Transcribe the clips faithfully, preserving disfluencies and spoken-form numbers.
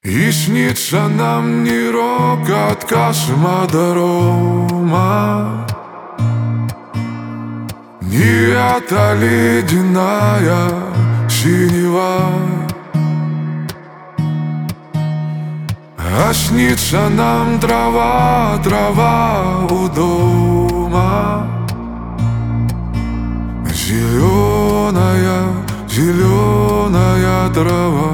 И снится нам не рокот космодрома, не эта ледяная синева, а снится нам трава, трава у дома. Зеленая, зеленая трава.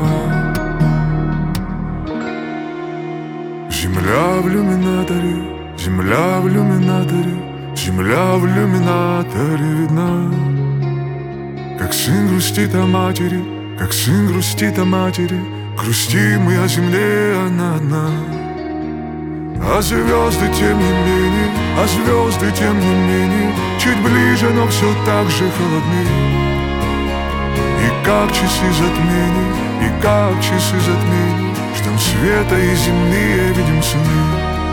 Земля в иллюминаторе, земля в иллюминаторе, земля в иллюминаторе видна. Как сын грустит о матери, как сын грустит о матери, грустим мы о земле, она одна. А звезды тем не менее, а звезды тем не менее, чуть ближе, но все так же холоднее. И как часы затмений, и как часы затмений, ждем света и земные видим сны.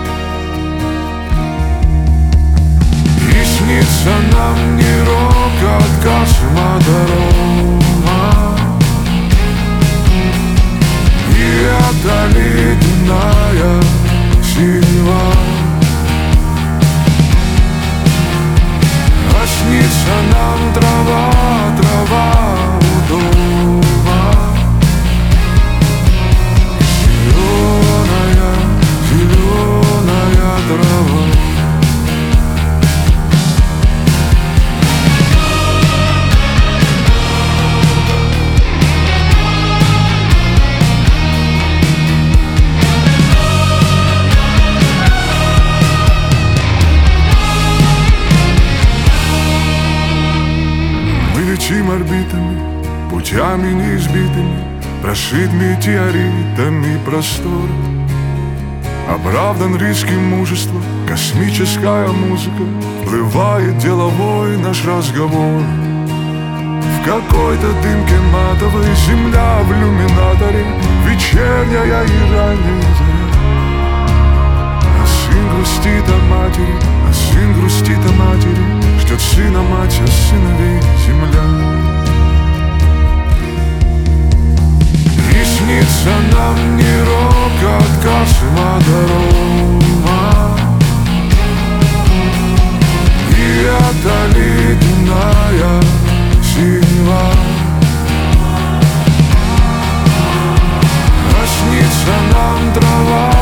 И снится нам не рокот космодрома, и эта ледяная синева, а снится нам трава, трава у дома. Зеленая, зеленая трава. Летим орбитами, путями неизбитыми, прошит метеоритами простор. Оправдан риском мужества, космическая музыка, вплывает деловой наш разговор. В какой-то дымке матовой земля в иллюминаторе, вечерняя и ранняя заря. А сын грустит о матери, а сын грустит о матери, ждет сына мать, а сыновей земля. И снится нам не рокот космодрома, и эта ледяная синева, а снится нам трава,